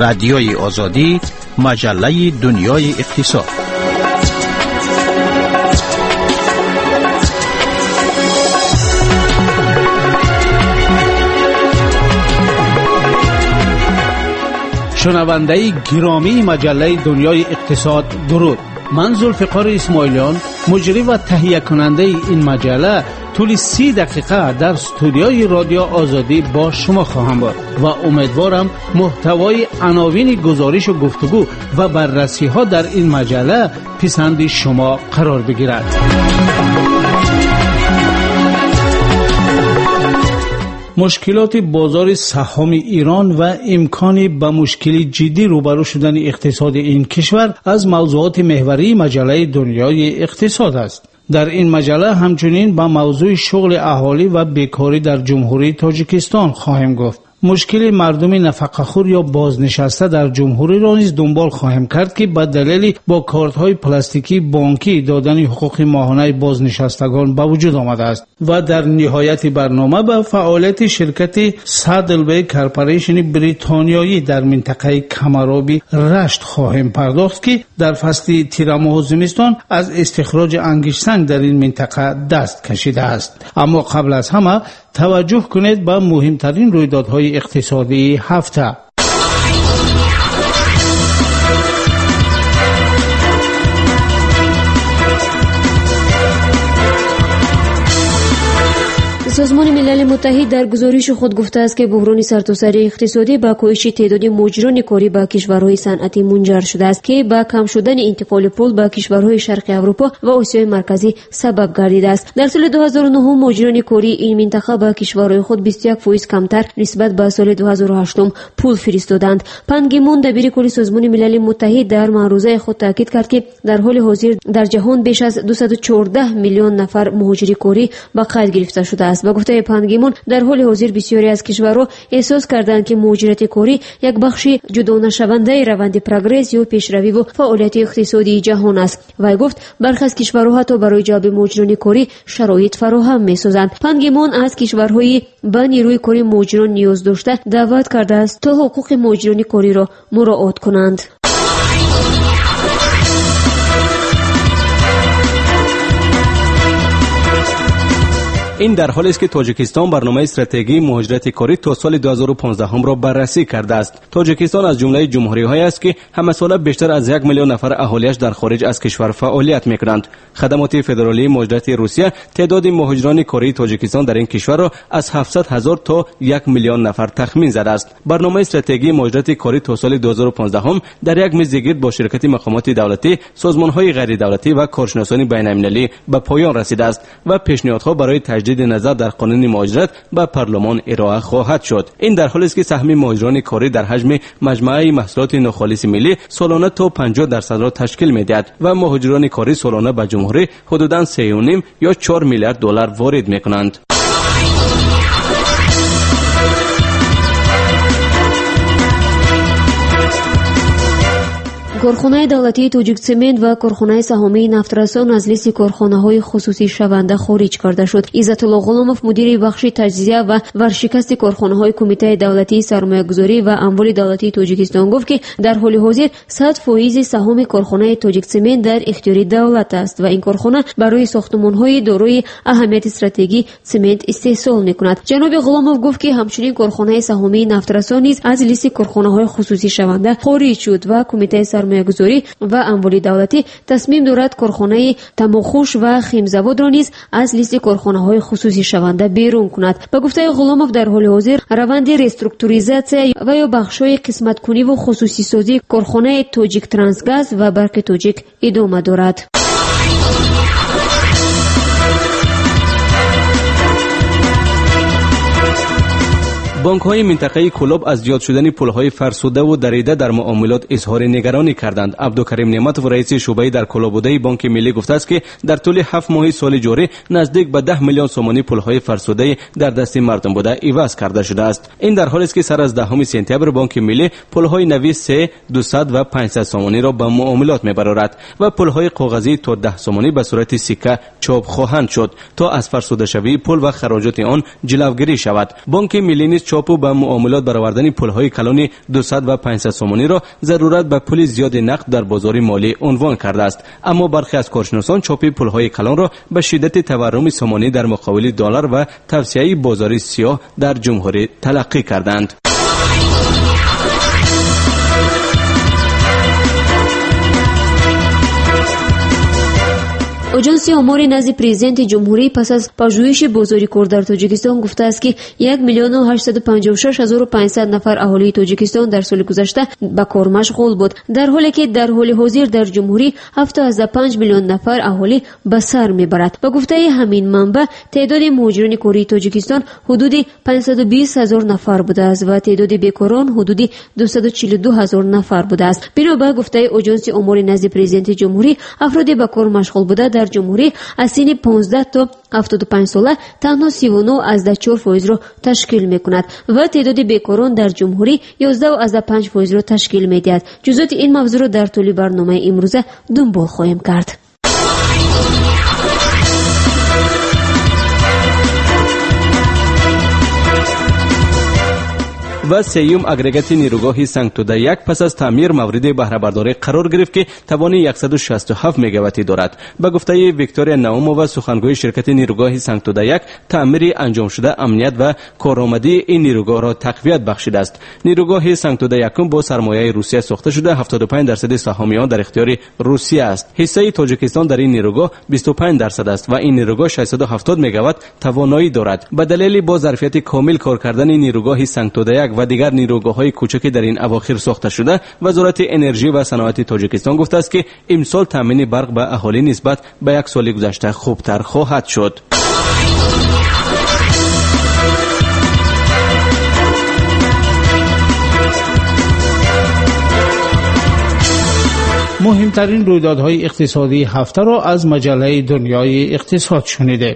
رادیوی آزادی، مجله دنیای اقتصاد. شنونده گرامی مجله دنیای اقتصاد، درود. من ذوالفقار اسماعیلیان، مجری و تهیه کننده این مجله، طول 30 دقیقه در استودیوی رادیو آزادی با شما خواهم بود و امیدوارم محتوای عناوین گزارش و گفتگو و بررسی ها در این مجله پسند شما قرار بگیرد. مشکلات بازار سهام ایران و امکان به مشکلی جدی روبرو شدن اقتصاد این کشور از موضوعات محوری مجله دنیای اقتصاد است. در این مجله همچنین به موضوع شغل اهالی و بیکاری در جمهوری تاجیکستان خواهیم گفت. مشکل مردم نفقه‌خور یا بازنشسته در جمهوری را نیز دنبال خواهیم کرد که به دلیل با کارت‌های پلاستیکی بانکی دادن حقوق ماهانه بازنشستگان به وجود آمده است. و در نهایت برنامه به فعالیت شرکت سادلبی کارپوریشن بریتانیایی در منطقه کمرآبی رشت خواهیم پرداخت که در فصل تیر ماه زمستان از استخراج انگشتسنگ در این منطقه دست کشیده است. اما قبل از همه توجه کنید به مهمترین رویدادهای اقتصادی هفته. سازمان ملل متحد در گزارش خود گفته است که بحران سرتاسری اقتصادی با کاهش تعداد مهاجران کاری به کشورهای صنعتی منجر شده است که با کم شدن انتقال پول به کشورهای شرق اروپا و آسیای مرکزی سبب گردیده است. در سال 2009 مهاجران کاری این منطقه به کشورهای خود 21% کمتر نسبت به سال 2008 پول فرستادند. پان کی مون دبیر کل سازمان ملل متحد در معروضه خود تاکید کرد که در حال حاضر در جهان بیش از 214 میلیون نفر مهاجر کاری به قید گرفته شده است. با گفته پان کی مون در حال حاضر بسیاری از کشورها احساس کردند که مهاجرت کاری یک بخش جدا نشونده روند پروگرس یا پیشروی و فعالیت اقتصادی جهان است. و گفت برخی از کشورها حتی برای جلب مهاجران کاری شرایط فراهم می‌سازند. پان کی مون از کشورهای به نیروی کاری مهاجران نیاز داشته دعوت کرده است تا حقوق مهاجران کاری را مراعات کنند. این در حالی است که تاجیکستان برنامه استراتژی مهاجرت کاری تا سال 2015 را بررسی کرده است. تاجیکستان از جمله جمهوری‌هایی است که همه ساله بیشتر از 1 میلیون نفر اهالیش در خارج از کشور فعالیت می‌کنند. خدمات فدرالی مهاجرت روسیه تعداد مهاجران کاری تاجیکستان در این کشور را از 700,000 تا 1 میلیون نفر تخمین زده است. برنامه استراتژی مهاجرت کاری تا سال 2015 در یک میز گرد با شرکت مقامات دولتی، سازمان‌های غیر دولتی و کارشناسان بین‌المللی به پایان رسیده است و پیشنهادها برای تجدید نظر در قانون مهاجرت به پارلمان ارائه خواهد شد. این در حالی است که سهم مهاجران کاری در حجم مجموعه محصولات ناخالص ملی سالانه تا 50% را تشکیل می‌دهد و مهاجران کاری سالانه به جمهوری حدوداً 3.5 یا 4 میلیارد دلار وارد می‌کنند. کارخانه دولتی توجیک سمنت و کارخانه سهامی نفترسان از لیست کارخانه‌های خصوصی شونده خارج کرده شد. عزت الله غلامов مدیر بخش تجزیه و ورشکست کارخانه‌های کمیته دولتی سرمایه‌گذاری و اموال دولتی تاجیکستان گفت که در حال حاضر 100% سهام کارخانه توجیک سمنت در اختیار دولت است و این کارخانه برای ساختمان‌های دارای اهمیت استراتژیک سمنت استحصال می‌کند. جناب غلامov گفت که همچنین کارخانه سهامی نفترسان نیز از لیست کارخانه‌های خصوصی شونده خارج شد و کمیته سرمایه‌گذاری و اموال دولتی تصمیم دارد کارخانه تماخوش و خیمزود را نیز از لیست کارخانه‌های خصوصی شونده بیرون کند. با گفته غلامov در حال حاضر روند ریسترکتوریزاسیون و یا بخش‌های قسمت کنی و خصوصی سازی کارخانه توجیک ترانسگاز و برق توجیک ادامه دارد. بانک‌های منطقه‌ای کلوب از زیاد شدن پول‌های فرسوده و دریده در معاملات اظهار نگرانی کردند. عبدالکریم نعمتوف رئیس شعبه در کلوبوده بانک ملی گفته است که در طول 7 ماه سال جاری نزدیک به 10 میلیون سومانی پول‌های فرسوده در دست مردم بوده عوض کرده شده است. این در حالی است که سر از 10 سپتامبر بانک ملی پول‌های نوی 300، 200 و 500 سومانی را به معاملات می‌برد و پول‌های کاغذی تا 10 سومانی به صورت سکه چاپ خواهند شد تا از فرسوده شوی پول و خراجات آن جلوگیری شود. بانک ملی نیز چاپ و به معاملات برآوردن پولهای کلان 200 و 500 سومانی را ضرورت به پول زیاد نقد در بازار مالی عنوان کرده است. اما برخی از کارشناسان چاپ پولهای کلان را به شدت تورم سومانی در مقابل دلار و توسعه بازار سیاه در جمهوری تلقی کردند. اجانسی آمار نزد پرزیدنت جمهوری پس از پژوهش بازاریکار در تاجیکستان گفته است که 1,856,500 نفر اهالی تاجیکستان در سال گذشته به کار مشغول بود، در حالی که در حال حاضر در جمهوری 7.5 میلیون نفر اهالی به سر میبرد. به گفته همین منبع تعداد مهاجران کاری تاجیکستان حدود 520,000 نفر بوده است و تعداد بیکاران حدود 242,000 نفر بوده است. بنابر گفته اجانسی آمار نزد پرزیدنت جمهوری افراد به کار مشغول بوده در جمهوری از سن 15 تا 75 ساله تنها 39.4% را تشکیل می‌کند و تعداد بیکاران در جمهوری 11.5% را تشکیل می‌دهد. جزئیات این موضوع را در طول برنامه امروزه دنبال خواهیم کرد. و سیوم اگریگات نیروگاه سنگتوده یک پس از تعمیر مورد بهره برداری قرار گرفت که توان 167 مگاواتی دارد. به گفته ویکتوریا ناومووا سخنگوی شرکت نیروگاه سنگتوده یک، تعمیر انجام شده امنیت و کارآمدی این نیروگاه را تقویت بخشیده است. نیروگاه سنگتوده یکم با سرمایه روسیه ساخته شده 75% سهام آن در اختیار روسیه است. حصه تاجیکستان در این نیروگاه 25% است و این نیروگاه 670 مگاوات توانایی دارد. به دلیل با ظرفیت کامل کار کردن نیروگاه سنگتوده یک و دیگر نیروگاه‌های کوچکی در این اواخر ساخته شده، وزارت انرژی و صنعت تاجیکستان گفته است که امسال تامین برق به اهالی نسبت به یک سال گذشته خوبتر خواهد شد. مهمترین رویدادهای اقتصادی هفته را از مجله دنیای اقتصاد شنیده.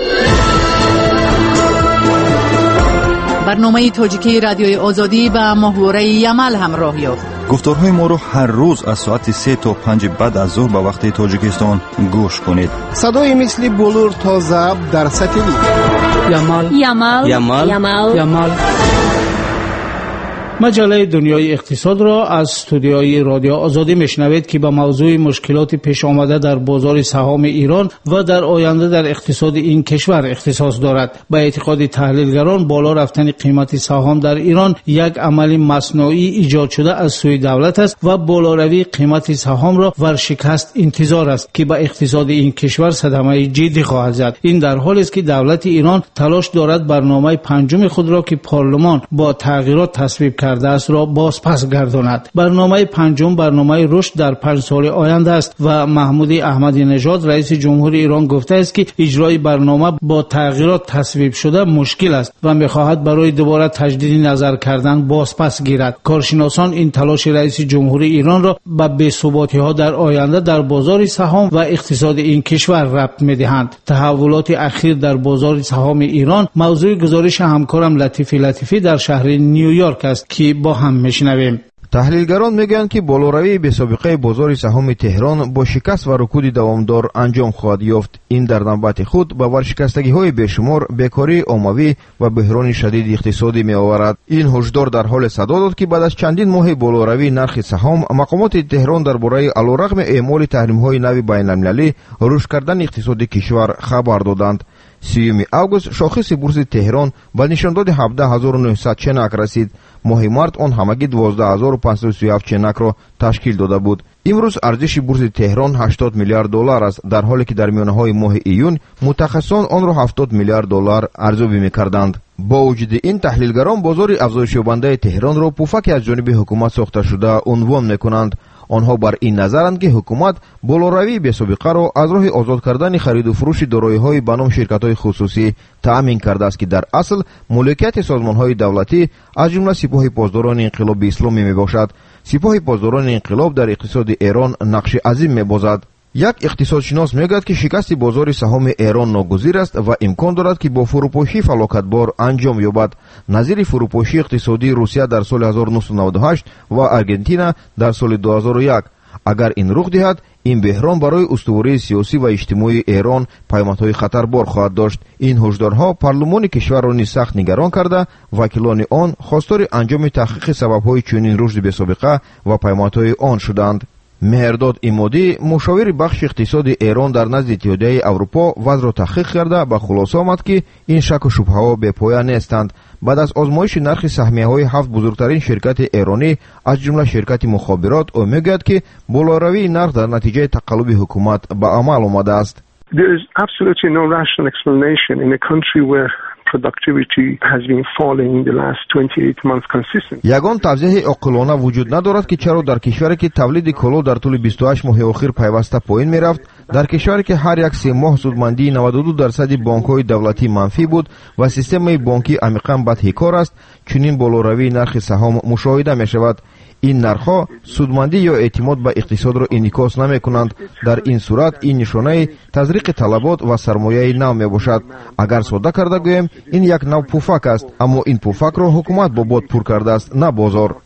برنامه تاجیکی رادیوی آزادی به ماهواره یمل همراه یافت. گفتارهای ما رو هر روز از ساعت 3 تا 5 بعد از ظهر به وقت تاجیکستان گوش کنید. صدای مثل بلور تا ضبط در ساتلیت. یمل. مجله دنیای اقتصاد را از استودیوی رادیو آزادی میشنوید که به موضوع مشکلات پیش آمده در بازار سهام ایران و در آینده در اقتصاد این کشور اختصاص دارد. به اعتقاد تحلیلگران بالا رفتن قیمت سهام در ایران یک عمل مصنوعی ایجاد شده از سوی دولت است و بالاروی قیمت سهام را ورشکست انتظار است که به اقتصاد این کشور صدمه جدی خواهد زد. این در حالی است که دولت ایران تلاش دارد برنامه پنجم خود را که پارلمان با تغییرات تصویب کرده است را بازپس گرداند. برنامه پنجم برنامه رشد در 5 سال آینده است و محمود احمدی نژاد رئیس جمهوری ایران گفته است که اجرای برنامه با تغییرات تصویب شده مشکل است و می‌خواهد برای دوباره تجدید نظر کردن بازپس گیرد. کارشناسان این تلاش رئیس جمهوری ایران را به بی‌ثباتی‌ها در آینده در بازار سهام و اقتصاد این کشور ربط می‌دهند. تحولات اخیر در بازار سهام ایران موضوع گزارش همکارم لطیفی در شهر نیویورک است که با هم میشنویم. تحلیلگران میگویند که بالاروی بی‌سابقه بازار سهام تهران با شکست و رکود دوامدار انجام خواهد یافت. این در نوبت خود به ورشکستگی‌های بیشمار، بیکاری عمومی و بحران شدید اقتصادی می‌آورد. این هشدار در حال صدا داد که بعد از چندین ماه بالاروی نرخ سهام، مقامات تهران درباره علیرغم اعمال تحریم‌های نوی بین‌المللی رشد کردن اقتصاد کشور خبر دادند. 30 اوگوست شاخص بورس تهران به نشانداد 17900 چنک رسید. ماه مارت آن همگی 12537 چنک را تشکیل داده بود. امروز ارزش بورس تهران 80 میلیارد دلار است، در حالی که در میانه‌های ماه ایون متخصصان آن را 70 میلیارد دلار ارزیابی می‌کردند. با وجود این، تحلیلگران بازار افزایش یابنده تهران را پوفک از جانب حکومت ساخته شده عنوان می‌کنند. آنها بر این نظرند که حکومت بالاروی بی‌سابقه را از راه آزاد کردن خرید و فروش دارایی‌های به نام شرکت‌های خصوصی تأمین کرده است که در اصل مالکیت سازمان‌های دولتی از جمله سپاه پاسداران انقلاب اسلامی میباشد. سپاه پاسداران انقلاب در اقتصاد ایران نقش عظیم میبازد. یک اقتصادشناس میگوید که شکست بازار سهام ایران ناگزیر است و امکان دارد که با فروپاشی فلاکتبار انجام یابد، نظیر فروپاشی اقتصادی روسیه در سال 1998 و ارژانتین در سال 2001. اگر این رخ دهد، این بحران برای استواری سیاسی و اجتماعی ایران پیامدهای خطربار خواهد داشت. این هشدارها پارلمان کشور را نیز سخت نگران کرده وکیلان آن خواستار انجام تحقیق سببهای چنین رشد بی‌سابقه و پیامدهای آن شدند. مهرداد امادی مشاور بخش اقتصادی ایران در نزد اتحادیه اروپا وضع را تحقیق کرده به خلاصه آمد که این شک و شبهه‌ها بی‌پایه نیستند. بعد از آزمایش نرخ سهمیه‌های 7 بزرگترین شرکت ایرانی از جمله شرکت مخابرات می‌گوید که بالاروی نرخ در نتیجه تقلب حکومت به عمل آمده است. There is absolutely no rational explanation in a country where productivity has been falling in the last 28 months consistently. یگان توضیح عاقلانه وجود ندارد که چرا در کشوری که تولید کالا در طول 28 ماه اخیر پیوسته پایین می‌رفت، در کشوری که هر یک 3 ماه سودمندی 92% بانک‌های دولتی منفی بود و سیستم بانکی عمیقاً بدهکار است، چنین بالاروی نرخ سهام مشاهده می‌شود. این نرخ‌ها سودمندی یا اعتماد به اقتصاد را انعکاس نمی‌کنند. در این صورت این نشانه تزریق طلبات و سرمایه نو میباشد. اگر ساده کرده گوییم این یک نوع پوفک است، اما این پوفک را حکومت با باد پر کرده است، نه بازار.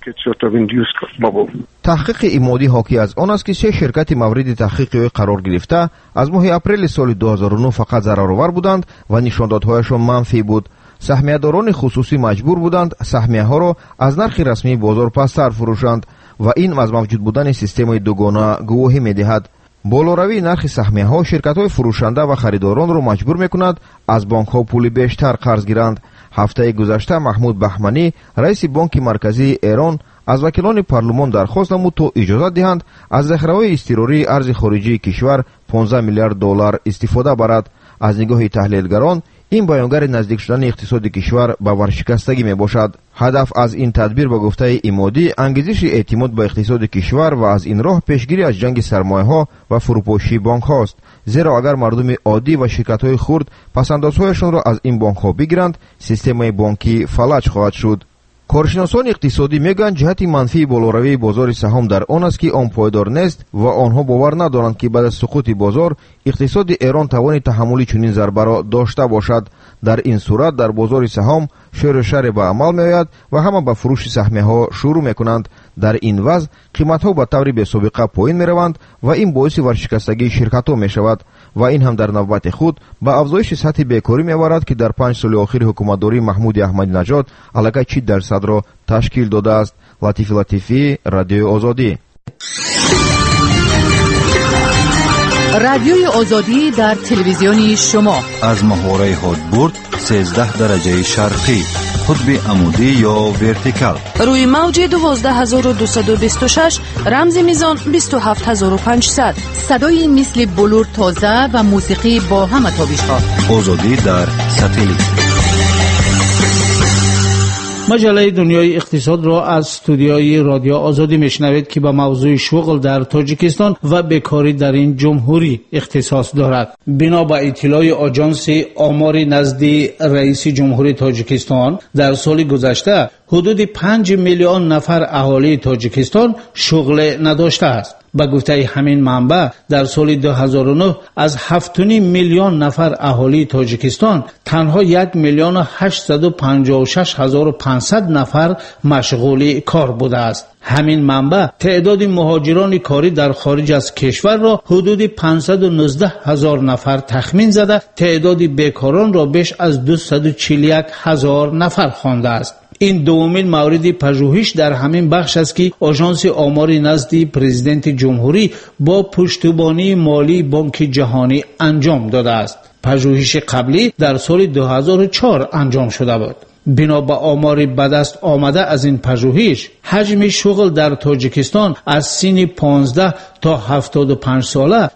تحقیق امادی حاکی از آن است که 3 شرکت مورد تحقیق قرار گرفته از ماه اپریل سال 2009 فقط ضررآور بودند و نشاندادهایشان منفی بود. سهمیه‌داران خصوصی مجبور بودند سهمیه‌ها را از نرخ رسمی بازار پستر فروشند و این از موجود بودن سیستم دوگانه گواهی می‌دهد. بالاروی نرخ سهمیه‌ها شرکت‌های فروشنده و خریداران را مجبور می‌کند از بانک‌ها پول بیشتر قرض گیرند. هفته گذشته محمود بهمنی رئیس بانک مرکزی ایران از وکیلان پارلمان درخواست نمود تا اجازه دهند از ذخیره‌های اضطراری ارز خارجی کشور 15 میلیارد دلار استفاده برد. از نگاه تحلیلگران این بیانگر نزدیک شدن اقتصاد کشور به ورشکستگی می باشد. هدف از این تدبیر به گفته امادی انگیزش اعتماد به اقتصاد کشور و از این راه پیشگیری از جنگ سرمایه‌ها و فروپاشی بانک هاست. زیرا اگر مردم عادی و شرکت‌های خرد پسندازهایشان را از این بانک ها بگیرند، سیستم بانکی فلج خواهد شد. کارشناسان اقتصادی میگن جهت منفی بالاروی بازار سهام در آن است که آن پایدار نیست و آنها باور ندارند که بعد از سقوط بازار اقتصاد ایران توان تحمل چنین ضربه را داشته باشد. در این صورت در بازار سهام شر به عمل میآید و همه به فروش سهمیه ها شروع میکنند. در این وضع قیمت ها به طور بی‌سابقه پایین میروند و این باعث ورشکستگی شرکت ها میشود و این هم در نوبت خود به افزایش سطح بیکاری میآورد که در 5 سال اخیر حکومتداری محمود احمدی نژاد علاقه 40% را تشکیل داده است. لطیفی رادیو آزادی. رادیوی آزادی در تلویزیونی شما از محوره هادبورد 13 درجه شرقی، قطب عمودی یا ورتیکال، روی موج 12226 رمز میزان 27500. صدای مثل بلور تازه و موسیقی با همه تابش‌ها. آزادی در ساتلیت. مجله دنیای اقتصاد را از استودیوی رادیو آزادی میشنوید که به موضوع شغل در تاجیکستان و بیکاری در این جمهوری اختصاص دارد. بنا به اطلاع آژانس آمار نزد رئیس جمهوری تاجیکستان در سال گذشته حدود 5 میلیون نفر اهالی تاجیکستان شغل نداشته است. با گفته همین منبع در سال 2009 از 7.5 میلیون نفر اهالی تاجیکستان تنها 1,856,500 نفر مشغول کار بوده است. همین منبع تعداد مهاجران کاری در خارج از کشور را حدود 519,000 نفر تخمین زده، تعداد بیکاران را بیش از 241,000 نفر خوانده است. این دومین مورد پژوهش در همین بخش است که آژانس آمار نزد پرزیدنت جمهوری با پشتیبانی مالی بانک جهانی انجام داده است. پژوهش قبلی در سال 2004 انجام شده بود. بنا به آمار به دست آمده از این پژوهش، حجم شغل در تاجیکستان از سن 15 تا 75 ساله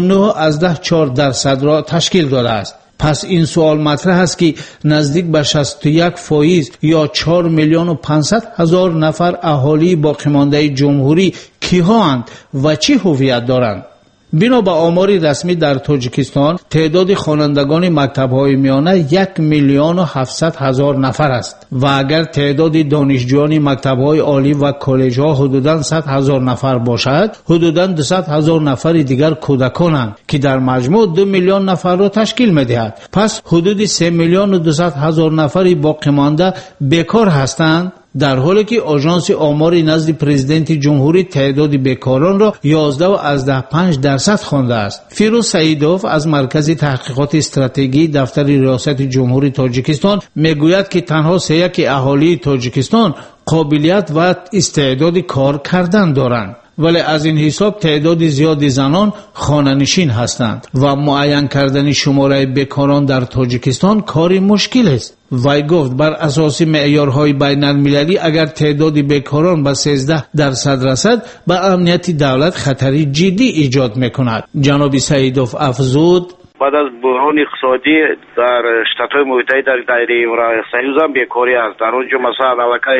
39.4% را تشکیل داده است. پس این سوال مطرح است که نزدیک به 61% یا 4,500,000 نفر اهالی باقی مانده جمهوری کی‌هاند و چه هویت دارند؟ بنا به آمار رسمی در تاجیکستان تعداد خوانندگان مکتب‌های میانه 1,700,000 نفر است و اگر تعداد دانشجویان مکتب‌های عالی و کالج‌ها حدوداً 100,000 نفر باشد، حدوداً 200,000 نفر دیگر کودکانند که در مجموع 2 میلیون نفر را تشکیل می‌دهد. پس حدود 3,200,000 نفر باقی مانده بیکار هستند. در حالی که آژانس آمار نزد پرزیدنت جمهوری تعداد بیکاران را 11.5% خوانده است. فیروز سعیدوف از مرکز تحقیقات استراتژی دفتر ریاست جمهوری تاجیکستان میگوید که تنها 3% اهالی تاجیکستان قابلیت و استعداد کار کردن دارند، ولی از این حساب تعداد زیادی زنان خانه‌نشین هستند و معین کردن شماره بیکاران در تاجیکستان کاری مشکل است. وی گفت بر اساس معیارهای بین المللی اگر تعداد بیکاران به 13% رسد به امنیت دولت خطری جدی ایجاد میکند. جناب سعیدوف افزود بعد از بحران اقتصادی در شتات‌های متحده در دایره سیوز هم بیکاری است. در اونجا مثلا علاقه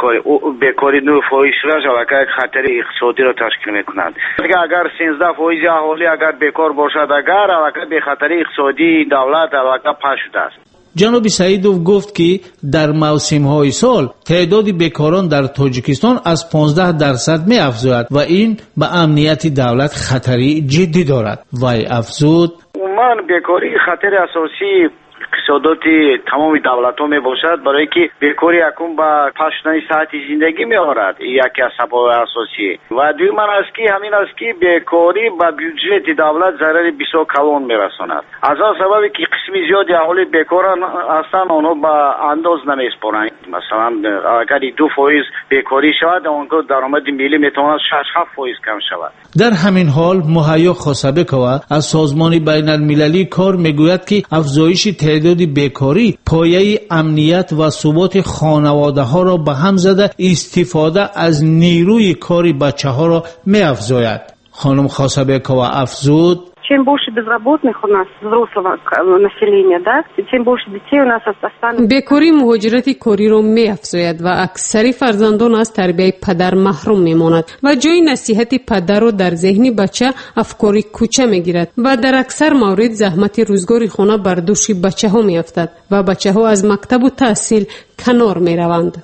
بیکاری 9% را علاقه خطر اقتصادی را تشکیل می‌کند. اگر 13% اهالی اگر بیکار باشد، اگر علاقه به خطر اقتصادی دولت علاقه پاش شده است. جناب سعیدوف گفت که در موسم‌های سال تعداد بیکاران در تاجیکستان از 15% می‌افزاید و این به امنیت دولت خطری جدی دارد. وی افزود من بیکاری خطر اساسی اقتصادات تمام دولت ها می باشد، برای که بیکاری اکنون با پاشنای ساعت زندگی می آورد. یکی از سبب اساسی و دوم است که همین است که بیکاری با بودجه دولت ضرر بسیار کلان می رساند. از آن سببی که قسمی زیادی اهالی بیکاران هستند، آنها با انداز نمی اسپارند. مثلا اگر 2% بیکاری شود، آنگاه درآمد ملی می تواند 6-7% کم شود. در همین حال مهیا خواسبکووا از سازمان بین المللی کار میگوید که افزایش تعداد بیکاری پایه امنیت و ثبات خانواده ها را به هم زده استفاده از نیروی کاری بچه ها را می افزاید. خانم خواسبکووا افزود чем больше безработных у нас взрослого населения, да, тем больше детей у нас останется. بیکاری مهاجرت کاری را می‌افزاید و اکثر فرزندان از تربیت پدر محروم می‌مانند و جای نصیحت پدر را در ذهن بچه افکاری کوچه می‌گیرد و در اکثر موارد زحمت روزگار خانه بر دوش بچه‌ها می‌افتد و بچه‌ها از مکتب و تحصیل کنار می‌روند.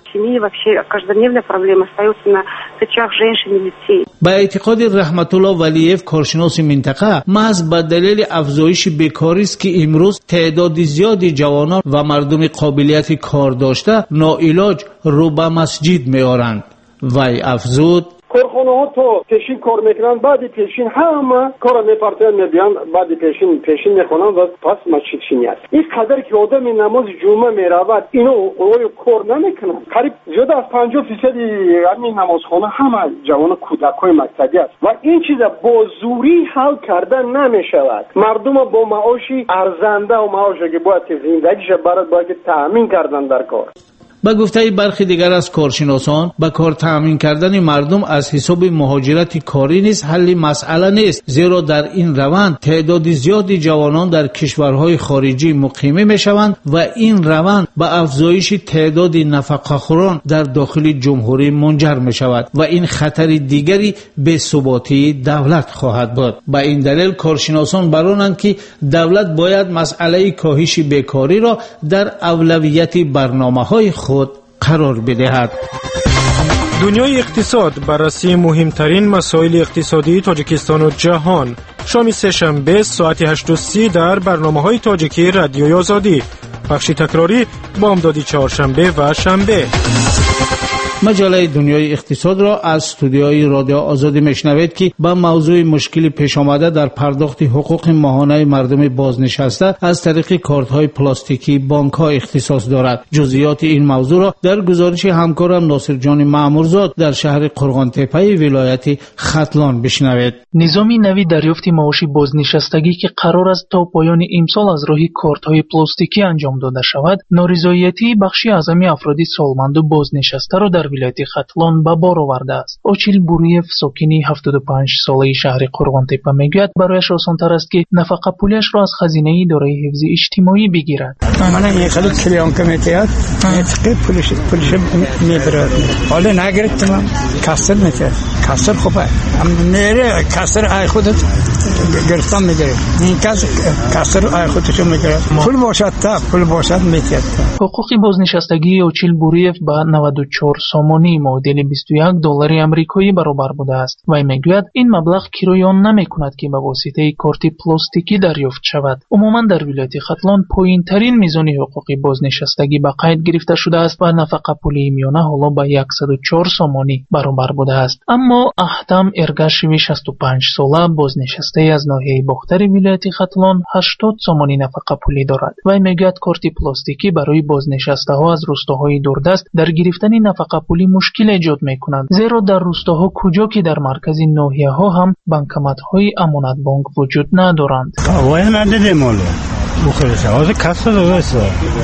با اعتقاد رحمت الله ولیف کارشناس منطقه محض به دلیل افزایش بیکاری است که امروز تعداد زیادی جوانان و مردم قابلیت کار داشته ناعلاج رو به مسجد می‌آورند. وی افزود کارخانه ها تا پیشین کار میکنن، بعد پیشین همه کار میپرتن میبیان، بعد پیشین میخونن و پس مسجد شینیاد. این قدر که آدم نماز جمعه میرود اینو کار نمیکنن. قریب زیاده از 50% همین نمازخانه همه جوان کودکای مکتبی است و این چیز با زوری حل کردن نمیشود. مردم با معاشی ارزنده و معاشی که باید زندگیش برات باید تامین کردن در کار. با گفته برخی دیگر از کارشناسان با کار تامین کردن مردم از حساب مهاجرت کاری نیز حل مسئله نیست، زیرا در این روند تعداد زیادی جوانان در کشورهای خارجی مقیم میشوند و این روند به افزایش تعداد نفقه‌خوران در داخل جمهوری منجر میشود و این خطر دیگری به ثباتی دولت خواهد بود. با این دلیل کارشناسان برانند که دولت باید مسئله کاهش بیکاری را در اولویت برنامه‌های خود قرار بدهد. دنیای اقتصاد بررسی مهمترین مسائل اقتصادی تاجیکستان و جهان. شام سه‌شنبه ساعت 8:30 در برنامه‌های تاجیکی رادیوی آزادی. بخش تکراری بامداد چهارشنبه و شنبه. مجله دنیای اقتصاد را از استودیوی رادیو آزادی میشنوید که با موضوع مشکلی پیش آمده در پرداخت حقوق ماهانه مردم بازنشسته از طریق کارت‌های پلاستیکی بانک‌ها اختصاص دارد. جزئیات این موضوع را در گزارش همکارم ناصر جان مأمورزاد در شهر قرغان‌تپه ولایت ختلان بشنوید. نظام نوی دریافت معاش بازنشستگی که قرار است تا پایان امسال از راه کارت‌های پلاستیکی انجام داده شود، نارضایتی بخشی اعظمی افراد سالمند و بازنشسته را در ولایت ختلان به بار آورده است. آچیل بوریف ساکنی 75 ساله شهر قرغان‌تپه میگوید برایش آسان‌تر است که نفقه پولیش را از خزینه اداره حفظ اجتماعی بگیرد. من خلوت کلیان کمیتیات پولش میبرد. حالا نگرفتم کسل میکرد. کسر خوبه میره کسر ای خودت گرفتن میگیره این کسر ای خودشو میگیره پول باشد تا پول باشد میتید. حقوق بازنشستگی اوچیل بوریف با 94 سومونی معادل $21 آمریکایی برابر بوده است. وی میگوید این مبلغ کرایه آن نمیکند که به واسطه کارت پلاستیکی دریافت شود. عموما در ولایت ختلان پایینترین میزان حقوق بازنشستگی به قید گرفته شده است و نفقه پولی میانه حالا به 104 سومونی برابر بوده است. اما احتم ارگاشوی 65 ساله بازنشسته از ناحیه باختر ولایت ختلان 80 سومونی نفقه پولی دارد. وی میگوید کارت پلاستیکی برای بازنشسته ها از روستاهای دوردست در گرفتن نفقه پولی مشکل ایجاد میکنند، زیرا در روستاها کجا که در مرکز ناحیه ها هم بانکمات های امانت بانک وجود ندارند. وای ندیدم مالو بخورش از کسر درست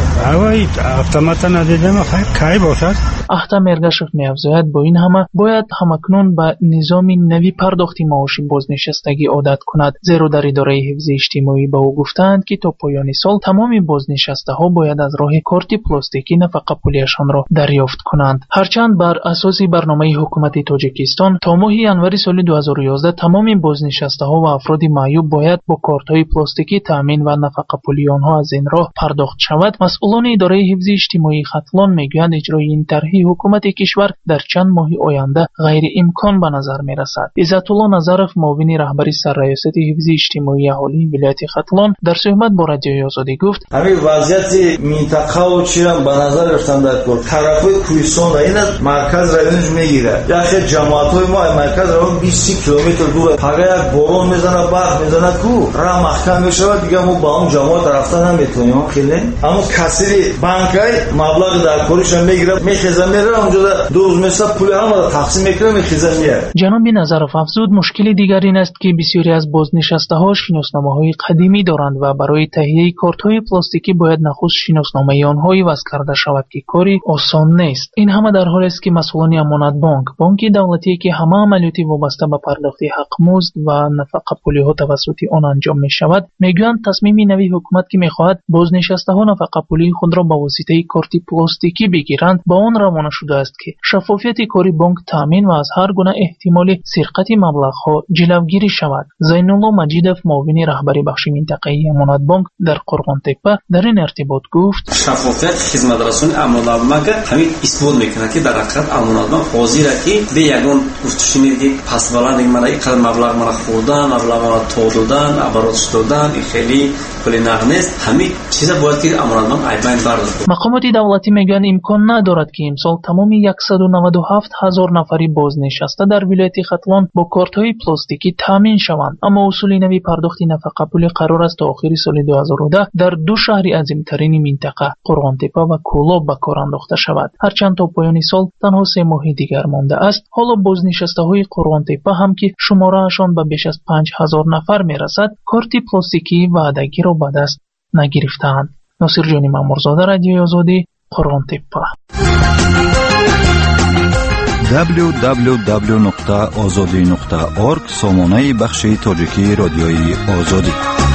اوای اتومات ندیدم کی باشد. احتم ارگاشوف می‌افزاید با این همه باید همکنون به نظام نوی پرداخت معاش بازنشستگی عادت کند، زیرا در اداره حفظ اجتماعی به او گفتند که تا پایان سال تمام بازنشسته ها باید از راه کارت پلاستیکی نفقه پولیشان را دریافت کنند. هرچند بر اساس برنامه حکومت تاجیکستان تا ماه ینوار سال 2011 تمام بازنشسته ها و افراد معیوب باید با کارت های پلاستیکی تامین و نفقه پولی آنها از این راه پرداخت شود، مسئولان اداره حفظ اجتماعی ختلان میگویند اجرای این طرح حکومت کشور در چند ماه آینده غیر امکان به نظر می رسد. عزت الله نظرف معاون رهبری سرریاست حفظ اجتماعی اهالی ولایت ختلان در صحبت با رادیوی آزادی گفت: همین وضعیت منطقه و چیرم به نظر گرفتم در کل طرفای کوهستان را این مرکز رایونش میگیره. یخ جماعت‌های ما مرکز رایون 20 کیلومتر دوره. اگر یک بارون میزنه برف میزنه کو راه محکم میشه دیگه ما با اون جماعت رفتن نمیتونیم. خیلی اما کسری بانکای مبلغ در کارش میگیره میخزه میره اونجا دو روز مثلا پول هم تقسیم میکنه میخزه میره. جناب نظرف افزود مشکل دیگر این است که بسیاری از بازنشسته ها شناسنامه‌های قدیمی دارند و برای تهیه کارت‌های پلاستیکی باید نخست شناسنامه آنها عوض کرده شود که کاری آسان نیست. این همه در حالی است که مسئولان امانت بانک دولتی که همه عملیاتی وابسته به پرداخت حق مزد و نفقه پولی‌ها توسط آن انجام می‌شود میگویند تصمیم نوی حکومت که می‌خواهد بازنشسته ها نفقه پولی خود را با واسطه کارت پلاستیکی بگیرند با آن روانه شده است که شفافیت کاری بانک تامین و از هر گونه احتمال سرقت مبلغ‌ها جلوگیری شود. زین الله مجیدов معاون رهبری بخش منطقه‌ای امانت بانک در قرغان تپه در این ارتباط گفت: شفافیت خدمترسان امانت بانک همین اثبات می‌کند که در حقیقت امانت بانک حاضر است که به یگان گفتش میگه پس بالا دیگه من اینقدر مبلغ من خوردن مبلغ من تو دادن عبارات دادن خیلی پول نقدست همین چیزا باید که امانت بانک ایبن برداشت. مقامات دولتی میگن امکان ندارد که امسال تمام 197,000 نفری بازنشسته در ولایت ختلان با کارت‌های پلاستیکی تامین شوند، اما اصول نوی پرداخت نفقه پولی قرار است تا آخر سال 2010 در دو شهر عظیم‌ترین منطقه قرغان تپه و کولاب به کار انداخته شود. هرچند تا پایان سال تنها 3 ماه دیگر مانده است، حالا بازنشسته‌های قرغان تپه هم که شماره‌شان به بیش از 5,000 نفر میرسد کارت پلاستیکی وعدگی را به دست نگرفتند. ناصر جانی مامورزاده، رادیوی آزادی، قرغان تپه. www.azadi.org سامانه بخش تاجیکی رادیوی آزادی.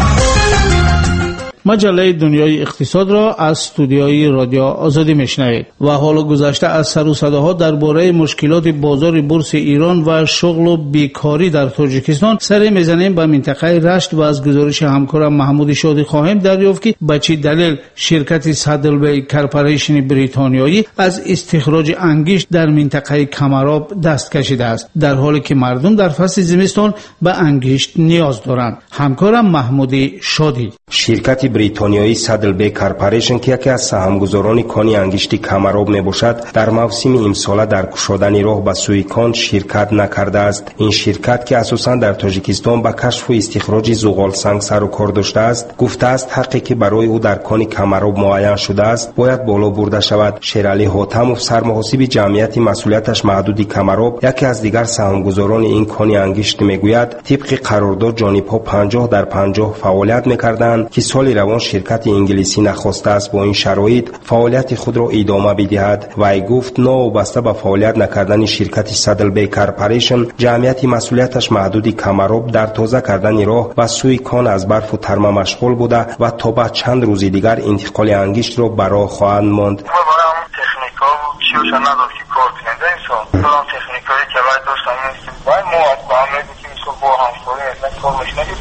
مجله دنیای اقتصاد را از استودیوی رادیو آزادی میشنوید و حالا گذشته از سر و صداها درباره مشکلات بازار بورس ایران و شغل و بیکاری در تاجیکستان سر میزنیم به منطقه رشت و از گزارش همکارم محمود شادی خواهیم دریافت که به چه دلیل شرکت سادلبی کارپوریشن بریتانیایی از استخراج انگشت در منطقه کمراب دست کشیده است، در حالی که مردم در فصل زمستان به انگشت نیاز دارند. همکارم محمود شادی. شرکت بریتانیایی سادلبی کارپوریشن که یکی از سهامگذاران کانی انگشت کمراب میباشد در موسم امساله در گشادن راه به سوی کان شرکت نکرده است. این شرکت که اساساً در تاجیکستان به کشف و استخراج زغال سنگ سر و کار داشته است گفته است حقی که برای او در کان کمراب معین شده است باید بالا برده شود. شیرعلی حاتمov سرمحاسب جمعیت مسئولیتش محدود کمراب یکی از دیگر سهامگذاران این کان انگشت میگوید طبق قرارداد جانب‌ها 50 در 50 فعالیت میکردند که سال روان شرکت انگلیسی نخواسته است با این شرایط فعالیت خود را ادامه بدهد. و ای گفت نوابسته به فعالیت نکردن شرکت سادلبی کارپوریشن جمعیت مسئولیتش محدود کمراب در تازه کردن راه و سوی کان از برف و ترمه مشغول بوده و تا بعد چند روز دیگر انتقال انگشت را برای خواهند ماند. تکنیکا و چیوش نداشت که کار کننده انسان دارم تکنیکایی که باید داشتن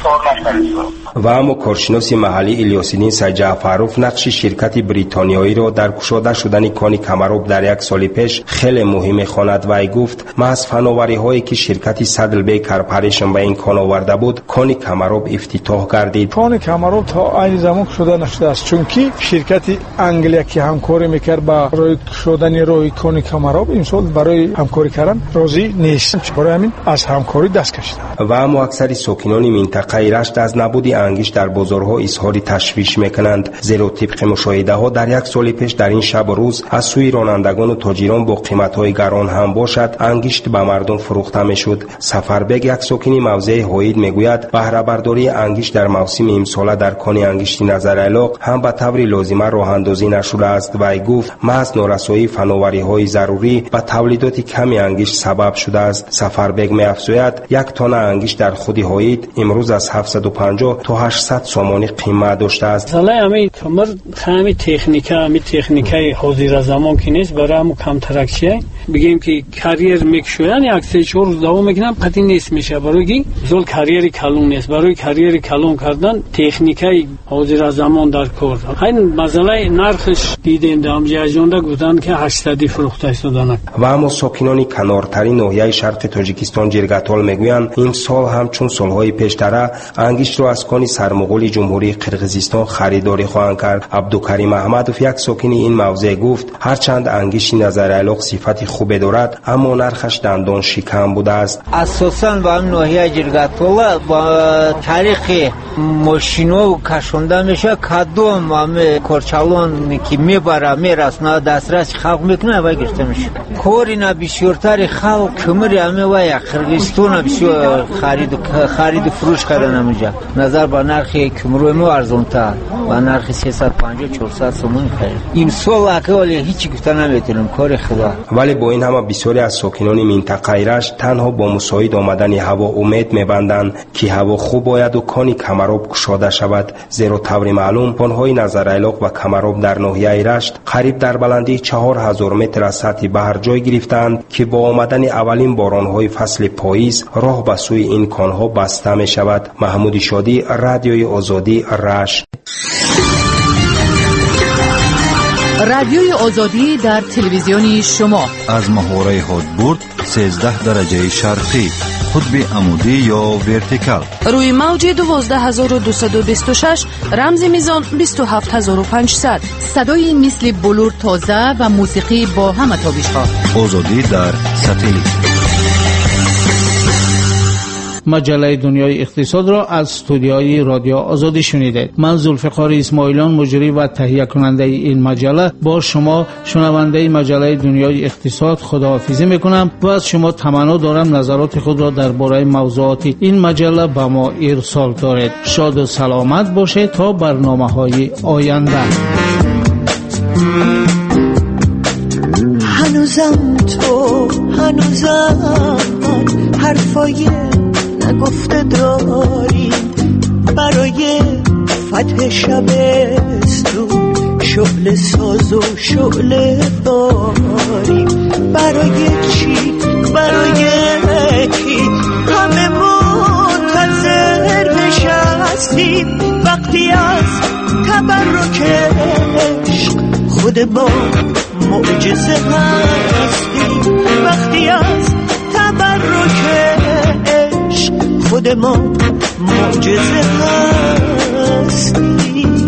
و اما کارشناس محلی الیاس‌الدین سیدجعفروف نقش شرکت بریتانیایی را در کشاده شدن کان کمراب در یک سال پیش خیلی مهم خواند و ای گفت محض فناوری هایی که شرکت سدلبی کارپوریشن به این کان آورده بود کان کمراب افتتاح گردید. کان کمراب تا این زمان کشاده نشده است چون که شرکت انگلیا که همکاری میکرد با روی کشودن روی کان کمراب امسال برای همکاری کردن راضی نیست، برای همین از همکاری دست کشیده. و اما اکثر ساکنان منطقه رشت از نبود انگیش در بازارها اظهار تشویش میکنند، زیرا طبق مشاهده ها در یک سال پیش در این شب و روز از سوی رانندگان و تاجران با قیمت های گران هم باشد انگیشت به مردم فروخته میشد. سفربگ یک ساکنی موضع هوید میگوید بهره برداری انگیشت در موسم امساله در کان انگیشت نظرعلاق هم به طور لازمه راه اندازی نشده است و ای گفت محض نارسایی فناوری های ضروری به تولیدات کمی انگیشت سبب شده است. سفربگ می‌افزاید یک تن انگیشت در خود هوید امروز از 750 تا 800 سومانی قیمت داشته است. حالا همین کمر همین تکنیکای حاضر زمان که نیست برای همون کم ترکشیه بگیم که کریر میکشوین یک 3-4 روز دوام میکنن پتی نیست میشه برای زول کریر کلون نیست. برای کریر کلون کردن تکنیکای حاضر زمان در کار. این مسئله نرخش دیدیم دام جاجونده گفتن که 800 فروخته شدن. و اما ساکنان کنارترین ناحیه شرق تاجیکستان جرگتال میگویند این سال هم چون سالهای پیشتر انگیشت را از کان سرمغول جمهوری قرقیزستان خریداری خواهند کرد. عبدالکریم احمدوف یک ساکن این موضع گفت هرچند انگیشت نظرعلاق صفت خوبی دارد اما نرخش دندان شکم بوده است. اساساً با ناحیه جرگتال با تاریخ ماشینا و کشونده میشه کدوم همه کارچالان که میبره میرسونه دسترس خلق میکنه و گرفته میشه. کاری نبیشورتر خلق کمری همه و یک قرقیزستان بسیار خرید و فروش کردن همونجا نظر با نرخ کمروی مو ارزانتر و نرخ 350-400 سومون خرید. این سال اکوالی هیچی گفته نمیتونم کار خدا. ولی با این همه بسیاری از ساکنان منطقه رشت تنها با مساعد آمدن هوا امید میبندند که هوا خوب باید و کان کمراب گشاده شود، زیرا طور معلوم کانهای نظرعلاق و کمراب در ناحیه رشت قریب در بلندی 4000 متر از سطح بحر جای گرفتند که با آمدن اولین بارانهای فصل پاییز راه به سوی این کانها بسته می شود. محمود شادی، رادیوی آزادی، رشت. رادیوی آزادی در تلویزیونی شما از محوره هادبورد 13 درجه شرقی، قطب عمودی یا ورتیکال، روی موج 12226 رمز میزان 27500. صدای مثل بلور تازه و موسیقی با همه تابش‌ها. آزادی در ساتلیت. مجله دنیای اقتصاد را از استودیوی رادیو آزادی شنیدید. من ذوالفقار اسماعیلیان مجری و تهیه کننده این مجله با شما شنونده مجله دنیای اقتصاد خداحافظی میکنم و از شما تمنا دارم نظرات خود را درباره موضوعات این مجله به ما ارسال دارید. شاد و سلامت باشید تا برنامه‌های آینده. هنوزم حرفای نگفته داری برای فتح شبستون، شعله ساز و شعله باری. برای چی برای کی همه منتظر نشستیم وقتی از تبرک عشق خود ما معجزه هستیم. وقتی از تبرک عشق خود ما معجزه هستیم.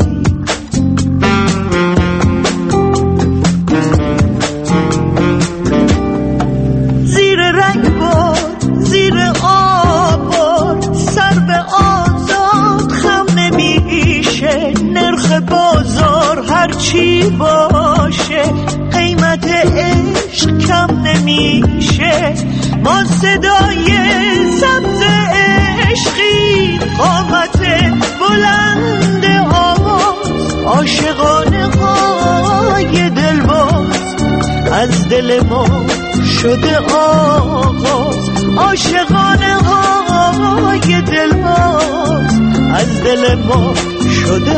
زیر رنگبار زیر آبار سر به آزاد خم نمیشه. نرخ بازار هرچی باشه قیمت عشق کم نمیشه. ما صدای سبز عشقی قامت بلند آواز عاشقانه های دلباز از دل ما شده آغاز. عاشقانه های دلباز از دل ما شده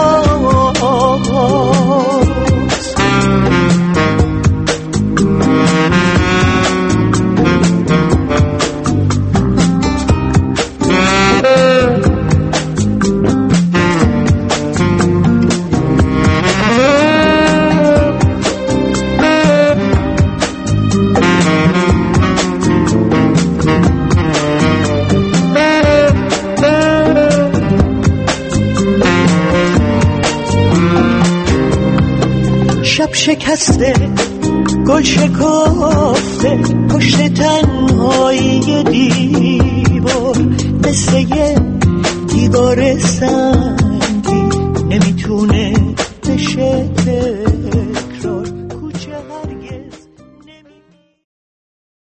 آغاز. شکسته گل شکافته پشت تنهایی دیوار مثل یه دیوار سنگ